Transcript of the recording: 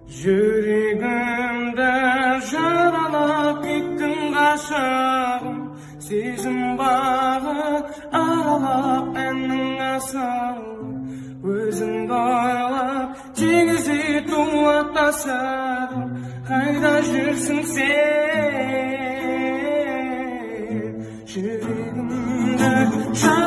Жүрегімді жаралап кеттің ғашығым, сезім бағы аралап әннің асылы, өзіңді ойлап теңіз тулап тасыдым. Қайда жүрсің сен? Жүрегімді